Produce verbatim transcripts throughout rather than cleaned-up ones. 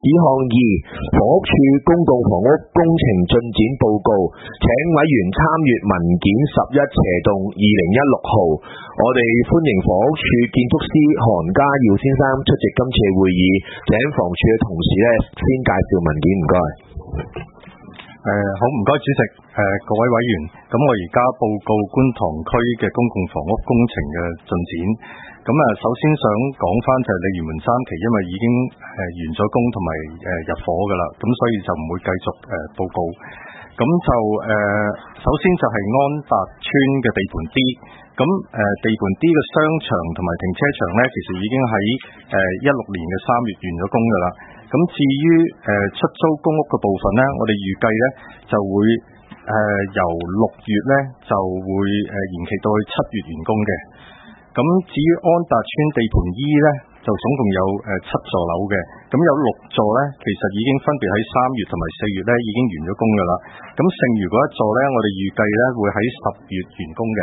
項二，房屋署公共房屋工程進展報告，請委員參閱文件十一斜洞二零一六號。我哋歡迎房屋署建築師韓家耀先生出席今次會議，請房署嘅同事咧先介紹文件，唔該。 誒、呃，好，唔該主席，誒、呃，各位委員，咁我而家報告觀塘區嘅公共房屋工程嘅進展。咁啊，首先想講翻就係鯉魚門三期，因為已經誒完咗工同埋誒入伙噶啦，咁所以就唔會繼續誒報告。咁就誒、呃，首先就係安達邨嘅地盤 D， 咁誒地盤 D 嘅商場同埋停車場咧，其實已經喺誒一六年嘅三月完咗工噶啦。咁至於誒、呃、出租公屋嘅部分咧，我哋預計咧就會誒、呃、由六月咧就會誒延期到去七月完工嘅。咁至於安達邨地盤 E 咧，就總共有誒七座樓嘅，咁有六座咧，其實已經分別喺三月同埋四月咧已經完咗工噶啦。咁剩餘嗰一座咧，我哋預計咧會喺十月完工嘅。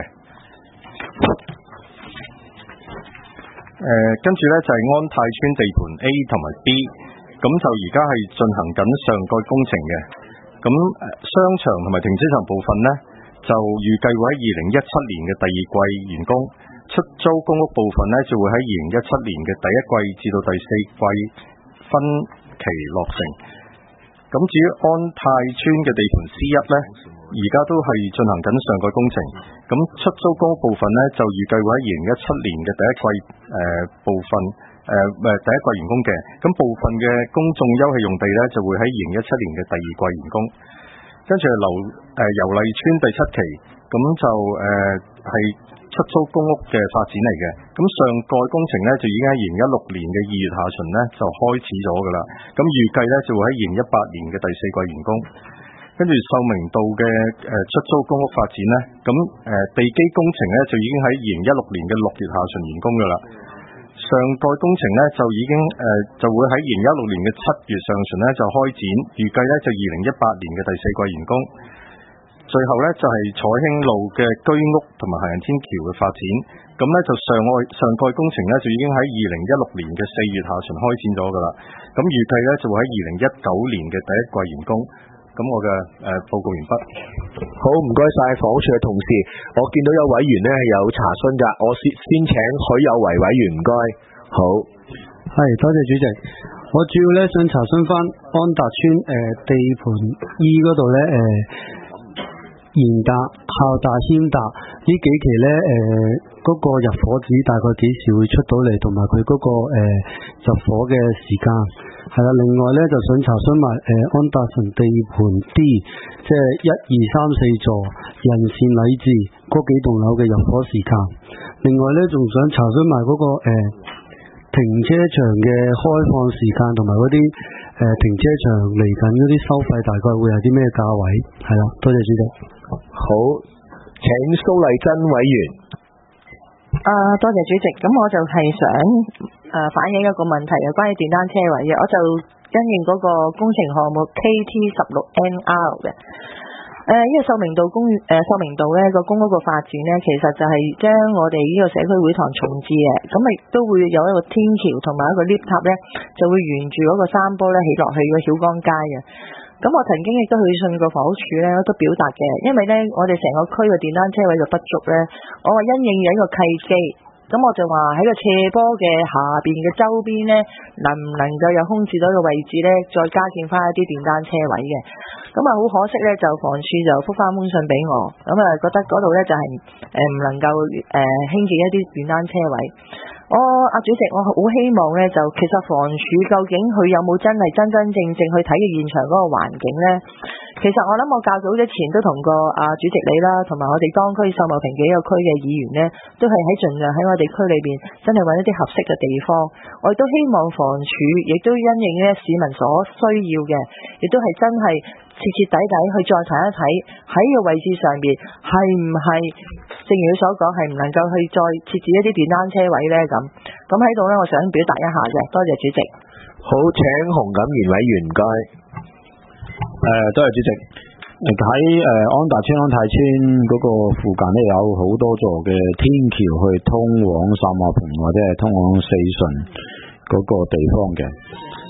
誒、呃，跟住咧就係、是、安泰邨地盤 A 同埋 B。咁就而家係進行緊上蓋工程嘅，咁商場同埋停車場部分呢，就預計會喺二零一七年嘅第二季完工，出租公屋部分呢，就會喺二零一七年嘅第一季至到第四季分期落成。咁至於安泰邨嘅地盤 C 一呢，而家都係進行緊上蓋工程，咁出租公屋部分呢，就預計會喺二零一七年嘅第一季誒、呃、部分。誒誒、呃，第一季完工嘅，咁部分嘅公眾休憩用地咧，就會喺二零一七年嘅第二季完工。跟住係樓誒油麗邨第七期，咁就誒係、呃、出租公屋嘅發展嚟嘅。咁上蓋工程咧就已經喺二零一六年嘅二月下旬咧就開始咗噶啦。咁預計咧就會喺二零一八年嘅第四季完工。跟住秀明道嘅誒、呃、出租公屋發展咧，咁誒、呃、地基工程咧就已經喺二零一六年嘅六月下旬完工噶啦。上蓋工程咧就已經誒、呃、就會喺二零一六年嘅七月上旬咧就開展，預計咧就二零一八年嘅第四季完工。最後咧就係、是、彩興路嘅居屋同埋行人天橋嘅發展，咁咧就上蓋上蓋工程咧就已經喺二零一六年嘅四月下旬開展咗噶啦。咁預計咧就會喺二零一九年嘅第一季完工。咁我嘅誒、呃、報告完畢。 好，唔該晒房屋署嘅同事。我見到有委員咧係有查詢噶，我先先請許有為委員，唔該。好， 係多謝主席。我主要咧想查詢翻安達邨誒、呃、地盤 E 嗰度咧誒，賢達、孝達、謙達呢幾期咧誒嗰個入伙紙大概幾時會出到嚟，同埋佢嗰個誒、呃、入伙嘅時間。係啦，另外咧就想查詢埋誒安達臣地盤 D， 即係一二三四座仁善禮智嗰幾棟樓嘅入伙時間。另外咧仲想查詢埋嗰個誒、呃、停車場嘅開放時間，同埋嗰啲誒停車場嚟緊嗰啲收費大概會有啲咩價位？係啦，多謝主席。 好，請蘇麗珍委員。 啊，多謝主席。咁我就係想誒、呃、反映一個問題，有關於電單車位嘅，我就因應嗰個工程項目 K T 十六 N R 嘅。誒、呃，呢、這個秀明道公誒、呃、秀明道咧個公屋個發展咧，其實就係將我哋呢個社區會堂重置嘅，咁亦都會有一個天橋同埋一個 lift 塔咧，就會沿住嗰個山坡咧起落去個曉江街嘅。咁我曾經亦都去信過房屋署咧，都表達嘅，因為咧我哋成個區嘅電單車位就不足咧，我話因應有一個契機。咁我就話喺個斜坡嘅下邊嘅周邊呢，能唔能夠有空置到嘅位置呢，再加建翻一啲電單車位嘅。咁啊好可惜呢，就房署就覆翻封信俾我，咁啊覺得嗰度呢，就係誒唔能夠誒興建一啲電單車位。我阿主席，我好希望呢，就其實房署究竟佢有冇真係真真正正去睇嘅現場嗰個環境呢？其實我諗我較早之前都同過阿主席你啦，同埋我哋當區秀茂坪幾個區嘅議員呢，都係喺盡量喺我哋區裏邊真係揾一啲合適嘅地方。我亦都希望房署亦都因應呢市民所需要嘅，亦都係真係徹徹底底去再睇一睇喺個位置上邊係唔係正如佢所講係唔能夠去再設置一啲電單車位呢？咁咁喺度呢，我想表達一下嘅，多謝主席。 好，請洪錦賢委員，唔該。 誒，多謝主席。喺誒安達邨、安泰邨嗰個附近咧，有好多座嘅天橋去通往秀茂坪或者係通往四順嗰個地方嘅。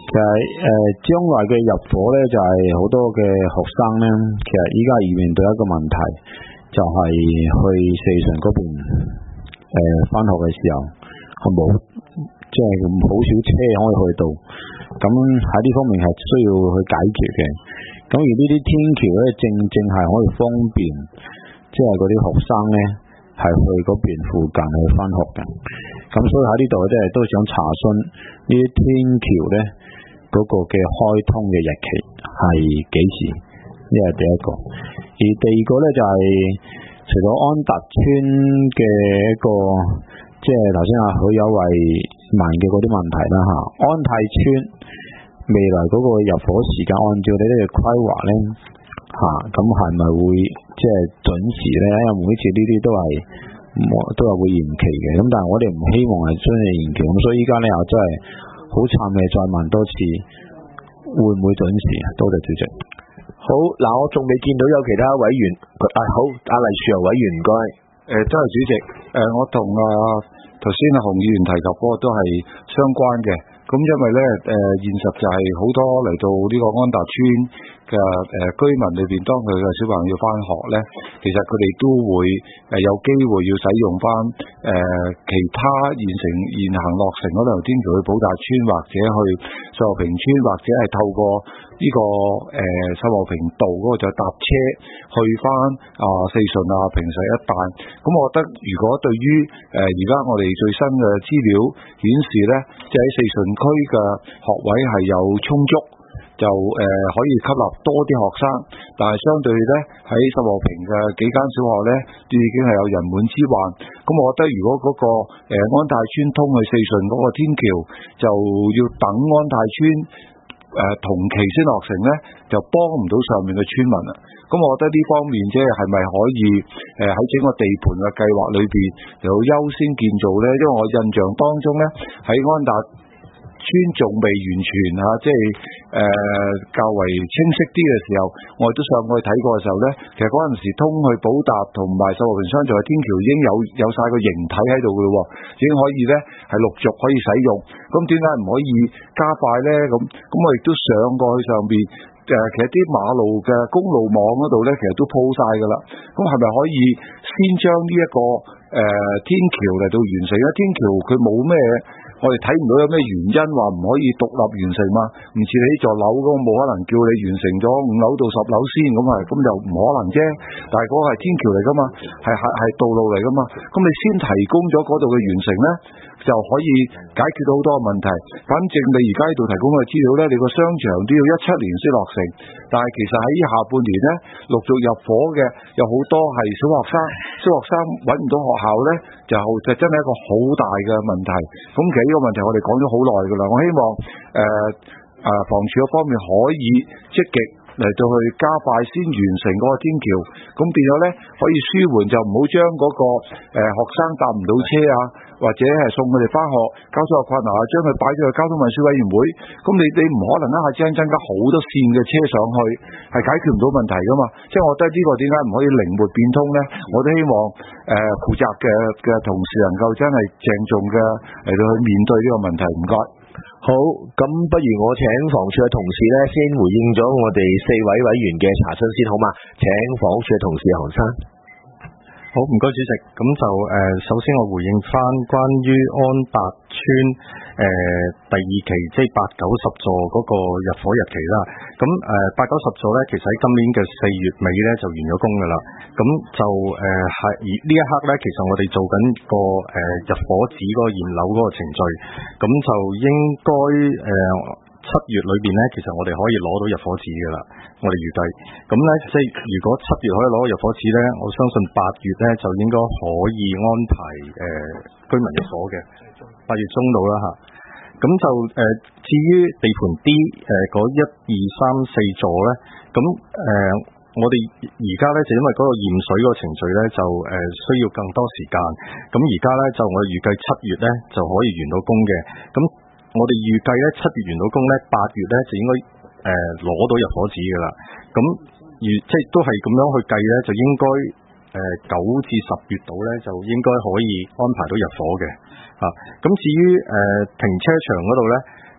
其實誒將來嘅入伙咧，就係、是、好多嘅學生咧，其實依家要面對一個問題，就係、是、去四順嗰邊誒返學嘅時候，係冇即係好少車可以去到，咁喺呢方面係需要去解決嘅。咁而呢啲天橋咧，正正係可以方便，即係嗰啲學生咧係去嗰邊附近去返學嘅。咁所以喺呢度即係都想查詢呢啲天橋咧嗰個嘅開通嘅日期係幾時？呢係第一個。而第二個咧就係、是、除咗安達邨嘅一個，即係頭先阿許有為問嘅嗰啲問題啦嚇。安泰邨未來嗰個入伙時間，按照你哋嘅規劃咧嚇，咁係咪會即係準時咧？因為每一次呢啲都係都係會延期嘅。咁但係我哋唔希望係將你延期，咁所以依家咧又真係好慘嘅，再問多次會唔會準時？多謝主席。 好嗱，我仲未見到有其他委員，啊好，阿黎樹油委員唔該。 誒，多謝主席。誒，我同啊頭先阿洪議員提及嗰個都係相關嘅。咁因為咧，誒、呃、現實就係好多嚟到呢個安達邨嘅誒居民裏邊，當佢嘅小朋友要翻學咧，其實佢哋都會誒有機會要使用翻誒、呃、其他現成現行落成嗰條天橋去寶達邨，或者去秀茂坪邨，或者係透過呢、這個誒秀茂坪道嗰個就搭車去翻啊、呃、四順啊坪石一帶。咁我覺得如果對於誒而家我哋最新嘅資料顯示咧，即係喺四順區嘅學位係有充足，就誒、呃、可以吸納多啲學生，但係相對咧喺秀茂坪嘅幾間小學咧，都已經係有人滿之患。咁我覺得如果嗰、那個誒、呃、安泰邨通去四順嗰個天橋，就要等安泰邨誒、呃、同期先落成咧，就幫唔到上面嘅村民啊。咁我覺得呢方面即係係咪可以誒喺、呃、整個地盤嘅計劃裏邊有優先建造咧？因為我印象當中咧喺安達村仲未完全嚇，即係誒、呃、較為清晰啲嘅時候，我哋都上去睇過嘅時候咧，其實嗰陣時通去寶達同埋秀茂坪商場嘅天橋已經有有曬個形體喺度嘅咯，已經可以咧係陸續可以使用。咁點解唔可以加快咧？咁咁我亦都上過去上邊誒、呃，其實啲馬路嘅公路網嗰度咧，其實都鋪晒㗎啦。咁係咪可以先將呢、這、一個誒、呃、天橋嚟到完成咧？天橋佢冇咩？我哋睇唔到有咩原因話唔可以獨立完成嘛？唔似你呢座樓咁，冇可能叫你完成咗五樓到十樓先咁啊，咁就唔可能啫。但係嗰個係天橋嚟噶嘛，係係係道路嚟噶嘛。咁你先提供咗嗰度嘅完成咧，就可以解決到好多問題。反正你而家喺度提供嘅資料咧，你個商場都要一七年先落成，但係其實喺下半年咧陸續入伙嘅有好多係小學生，小學生揾唔到學校咧，就就真係一個好大嘅問題。咁其實呢個問題我哋講咗好耐㗎啦，我希望誒誒房署嗰方面可以積極嚟到去加快先完成嗰個天橋，咁變咗咧可以舒緩，就唔好將嗰個誒學生搭唔到車啊，或者係送佢哋翻學交通有困難啊，將佢擺咗去交通運輸委員會，咁你你唔可能一下子增加好多線嘅車上去，係解決唔到問題㗎嘛。即係我覺得呢個點解唔可以靈活變通咧？我都希望誒負責嘅嘅同事能夠真係鄭重嘅嚟到去面對呢個問題。唔該。 好，咁不如我請房署嘅同事咧，先回應咗我哋四位委員嘅查詢先，好嘛？請房署嘅同事韓生。 好，唔該主席。咁就誒、呃，首先我回應翻關於安達邨誒、呃、第二期即係八九十座嗰個入伙日期啦。咁誒八九十座咧，其實喺今年嘅四月尾咧就完咗工噶啦。咁就誒係而呢一刻咧，其實我哋做緊個誒、呃、入伙紙嗰個驗樓嗰個程序，咁就應該誒。呃七月裏邊咧，其實我哋可以攞到入伙紙噶啦，我哋預計。咁咧，即係如果七月可以攞到入伙紙咧，我相信八月咧就應該可以安排誒、呃、居民入伙嘅，八月中到啦嚇。咁就誒、呃，至於地盤 D 誒嗰一二三四座咧，咁誒、呃、我哋而家咧就因為嗰個驗水嗰個程序咧就誒、呃、需要更多時間，咁而家咧就我哋預計七月咧就可以完到工嘅，咁。我哋預計咧七月完到工咧，八月咧就應該誒攞、呃、到入伙紙噶啦。咁如即係都係咁樣去計咧，就應該誒九至十月度咧就應該可以安排到入伙嘅。啊，咁至於誒、呃、停車場嗰度咧，就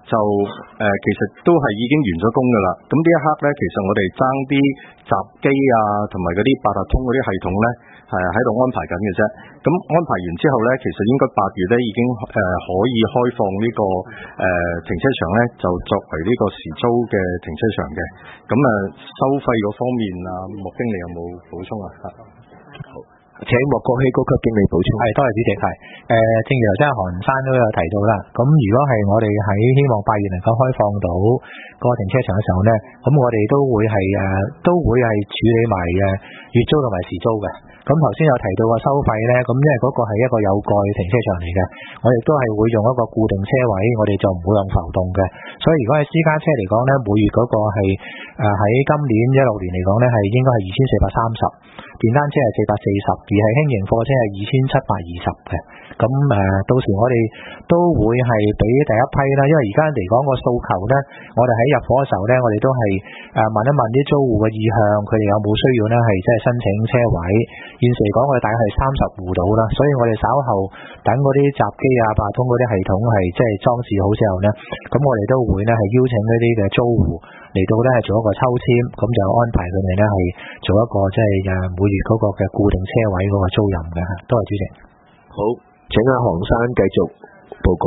就誒、呃、其實都係已經完咗工㗎啦。咁呢一刻咧，其實我哋爭啲閘機啊，同埋嗰啲八達通嗰啲系統咧，係喺度安排緊嘅啫。咁安排完之後咧，其實應該八月咧已經誒、呃、可以開放呢、這個誒、呃、停車場咧，就作為呢個時租嘅停車場嘅。咁啊，收費嗰方面啊，莫經理有冇補充啊？ 好，請莫國希高級經理補充。 係，多謝主席。係，誒、呃，正如頭先韓生都有提到啦，咁如果係我哋喺希望八月能夠開放到個停車場嘅時候咧，咁我哋都會係誒、呃，都會係處理埋誒月租同埋時租嘅。咁頭先有提到個收費咧，咁因為嗰個係一個有蓋停車場嚟嘅，我哋都係會用一個固定車位，我哋就唔會用浮動嘅。所以如果係私家車嚟講咧，每月嗰個係誒喺今年一六年嚟講咧，係應該係二千四百三十，電單車係四百四十，而係輕型貨車係二千七百二十嘅。咁誒、呃，到時我哋都會係俾第一批啦，因為而家嚟講個訴求咧，我哋喺入伙嘅時候咧，我哋都係誒問一問啲租戶嘅意向，佢哋有冇需要咧係即係申請車位。現時嚟講，我哋大概係三十戶到啦，所以我哋稍後等嗰啲閘機啊、八達通嗰啲系統係即係裝置好之後咧，咁我哋都會咧係邀請嗰啲嘅租戶嚟到咧係做一個抽籤，咁就安排佢哋咧係做一個即係誒每月嗰個嘅固定車位嗰個租賃嘅。多謝主席。 好，請阿韓生繼續報告。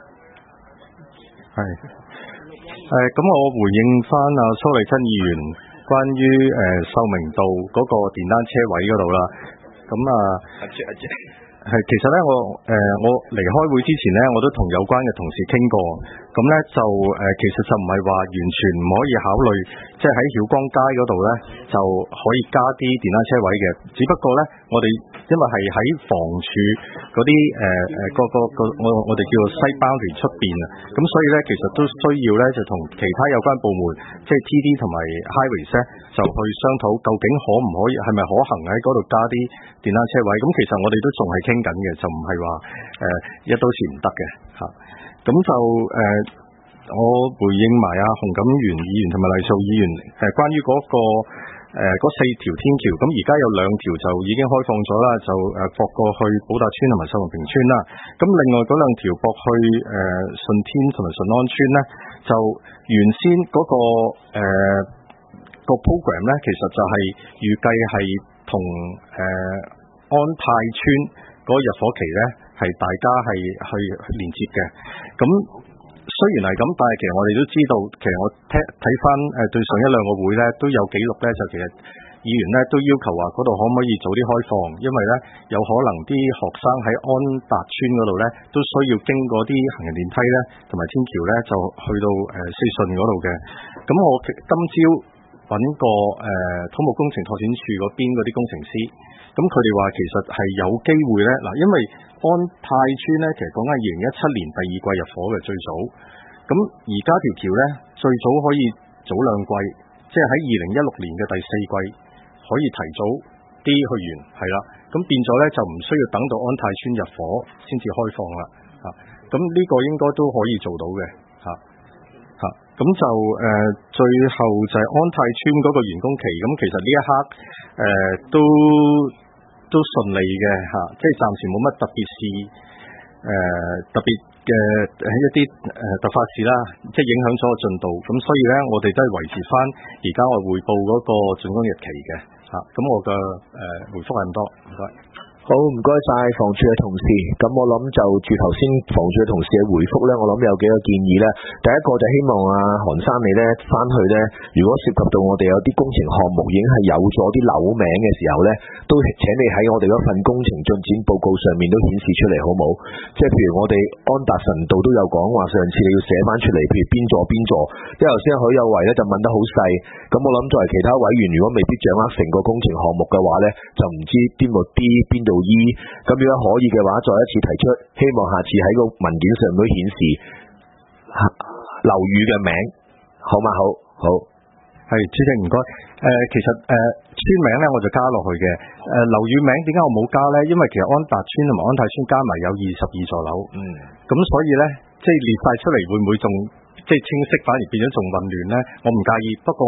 係誒，咁、呃、我回應翻阿蘇麗珍議員關於誒秀明道嗰個電單車位嗰度啦，咁啊，係其實咧我誒、呃、我離開會之前咧，我都同有關嘅同事傾過，咁咧就誒、呃、其實就唔係話完全唔可以考慮，即係喺曉光街嗰度咧就可以加啲電單車位嘅，只不過咧我哋因為係喺房署嗰啲誒誒個個個我我哋叫做西包聯出邊啊，咁所以咧其實都需要咧就同其他有關部門，即係 T D 同埋 Highways 咧就去商討究竟可唔可以係咪可行喺嗰度加啲電單車位，咁其實我哋都仲係傾緊嘅，就唔係話誒一刀切唔得嘅嚇，咁就誒、呃、我回應埋阿洪錦元議員同埋黎素議員誒、呃、關於嗰、那個誒嗰、呃、四條天橋，咁而家有兩條就已經開放咗啦，就誒駁過去寶達村同埋秀茂坪村啦。咁另外嗰兩條駁去誒順、呃、天同埋順安村咧，就原先嗰、那個誒、呃那個 program 咧，其實就係預計係同誒安泰村嗰個入伙期咧，係大家係去連接嘅。咁雖然係咁，但係其實我哋都知道，其實我睇睇翻誒對上一兩個會咧都有記錄咧，就其實議員咧都要求話嗰度可唔可以早啲開放，因為咧有可能啲學生喺安達村嗰度咧都需要經過啲行人電梯咧同埋天橋咧就去到誒四順嗰度嘅。咁我今朝揾個誒、呃、土木工程拓展處嗰邊嗰啲工程師，咁佢哋話其實係有機會咧，嗱，因為安泰村咧其實講緊二零一七年第二季入伙嘅最早，咁而家條橋咧最早可以早兩季，即係喺二零一六年嘅第四季可以提早啲去完，係啦，咁變咗咧就唔需要等到安泰村入伙先至開放啦，嚇，咁呢個應該都可以做到嘅，嚇。嚇，咁就誒、呃、最後就係安泰村嗰個完工期，咁其實呢一刻誒、呃、都都順利嘅嚇，即係暫時冇乜特別事誒、呃、特別嘅一啲誒突發事啦，即係影響咗個進度，咁所以咧我哋都係維持翻而家我匯報嗰個竣工日期嘅嚇，咁我嘅誒、呃、回覆係咁多，唔該。 好，唔該晒房署嘅同事。咁我諗就住頭先房署嘅同事嘅回覆咧，我諗有幾個建議咧。第一個就希望啊韓生你咧翻去咧，如果涉及到我哋有啲工程項目已經係有咗啲樓名嘅時候咧，都請你喺我哋嗰份工程進展報告上面都顯示出嚟，好冇？即係譬如我哋安達臣道都有講話，上次你要寫翻出嚟，譬如邊座邊座。因為頭先許有為咧就問得好細，咁我諗作為其他委員，如果未必掌握成個工程項目嘅話咧，就唔知邊度 D 邊度E，咁如果可以嘅話，再一次提出，希望下次喺個文件上都顯示樓宇嘅名，好嗎？好，好， 係主席唔該。誒、呃，其實誒、呃、村名咧我就加落去嘅。誒、呃，樓宇名點解我冇加咧？因為其實安達村同埋安泰村加埋有二十二座樓，嗯，咁所以咧，即係列晒出嚟會唔會仲即係清晰，反而變咗仲混亂咧？我唔介意，不過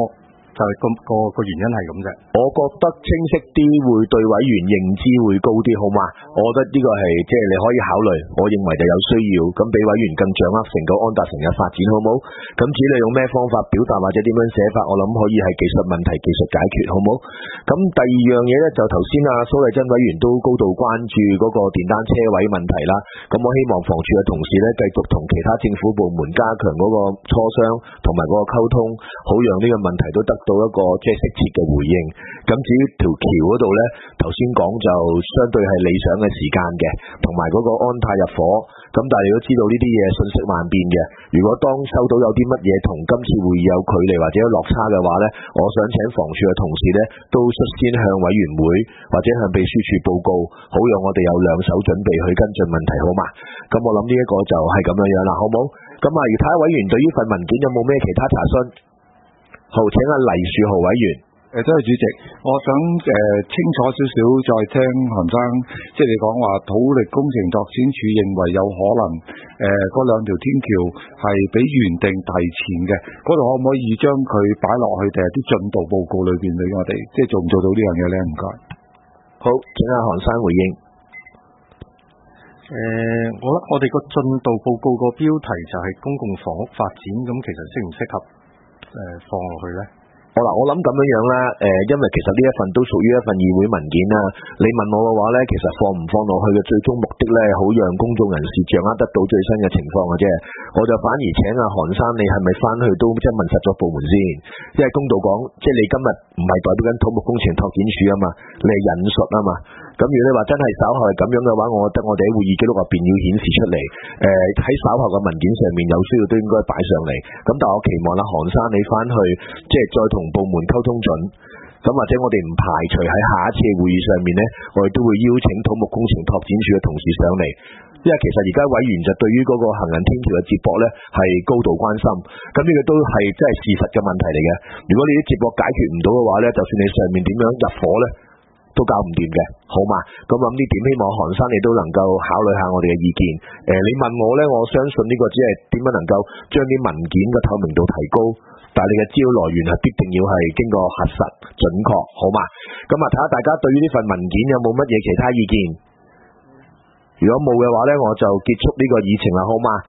就係、是、個個個原因係咁啫。 我覺得清晰啲會對委員認知會高啲，好嘛？我覺得呢個係即係你可以考慮，我認為就有需要，咁俾委員更掌握成個安達城嘅發展，好冇？咁至於你用咩方法表達或者點樣寫法，我諗可以係技術問題技術解決，好冇？咁第二樣嘢咧就頭先啊蘇麗珍委員都高度關注嗰個電單車位問題啦，咁我希望房署嘅同事咧繼續同其他政府部門加強嗰個磋商同埋嗰個溝通，好讓呢個問題都得到一個即係適切嘅回應。咁至於條橋嗰度咧，頭先講就相對係理想嘅時間嘅，同埋嗰個安泰入伙。咁但係你都知道呢啲嘢瞬息萬變嘅，如果當收到有啲乜嘢同今次會議有距離或者有落差嘅話咧，我想請房署嘅同事咧都率先向委員會或者向秘書處報告，好讓我哋有兩手準備去跟進問題，好嘛？咁我諗呢一個就係咁樣樣啦，好冇？咁啊，而睇下委員對於份文件有冇咩其他查詢？好，請阿黎樹豪委員。 誒，多謝主席，我想誒、呃、清楚少少，再聽韓生，即係你講話土力工程拓展署認為有可能誒嗰兩條天橋係比原定提前嘅，嗰度可唔可以將佢擺落去定係啲進度報告裏邊俾我哋，即係做唔做到呢樣嘢咧？唔該。 好，請阿韓生回應。 誒、呃，我覺得我哋個進度報告個標題就係公共房屋發展，咁其實適唔適合誒、呃、放落去咧？ 好啦，我諗咁樣樣啦，誒、呃，因為其實呢一份都屬於一份議會文件啦。你問我嘅話咧，其實放唔放落去嘅最終目的咧，好讓公眾人士掌握得到最新嘅情況嘅啫。我就反而請阿韓生，你係咪翻去都即係問實咗部門先？因為公道講，即係你今日唔係代表緊土木工程拓展署啊嘛，你係引述啊嘛。咁如果你話真係稍後係咁樣嘅話，我覺得我哋喺會議記錄入邊要顯示出嚟，誒、呃、喺稍後嘅文件上面有需要都應該擺上嚟。咁但係我期望啦，韓生你翻去即係再同部門溝通準，咁或者我哋唔排除喺下一次會議上面呢，我哋都會邀請土木工程拓展署嘅同事上嚟。因為其實而家委員就對於嗰個行人天橋嘅接駁呢係高度關心，咁呢個都係真係事實嘅問題嚟嘅。如果你啲接駁解決唔到嘅話呢，就算你上面點樣入伙呢，都搞唔掂嘅，好嘛？咁諗呢點，希望韓生你都能夠考慮下我哋嘅意見。誒、呃，你問我呢，我相信呢個只係點樣能夠將啲文件嘅透明度提高，但係你嘅資料來源係必定要係經過核實準確，好嘛？咁啊，睇下大家對於呢份文件有冇乜嘢其他意見？如果冇嘅話呢，我就結束呢個議程啦，好嘛？